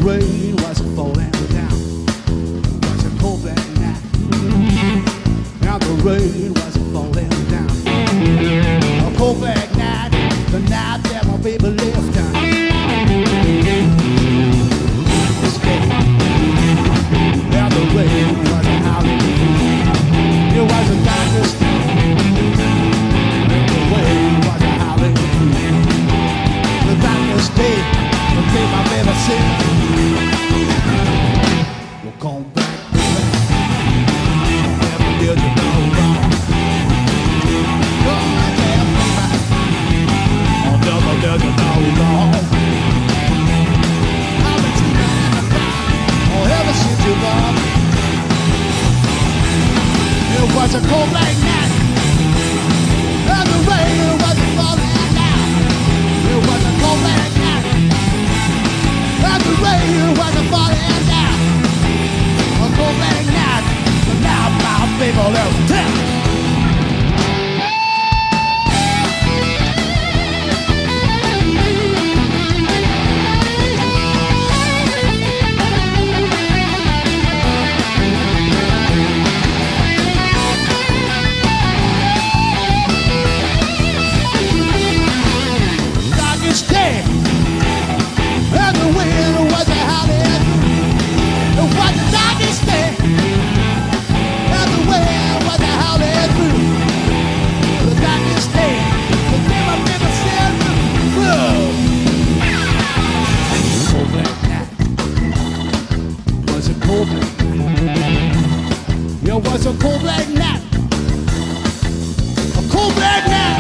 rain wasn't falling down. It was a cold black night. Now the rain wasn't falling down. A cold black night, the night that my baby left town. This day, now the rain wasn't howling. It was a darkness day. The rain wasn't howling. The darkness day, the day my baby said, "We'll come back, back. Never did you no wrong. Come back, back. I'll never did you no wrong. I've been sleeping in the dark, oh, ever since you're gone." It was a cold black night, and the rain wasn't falling down. It was a cold black night, and the rain wasn't falling down. A cold black night, but now my baby left town. It was a cold black night. A cold black night.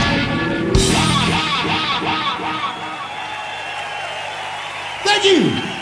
Thank you.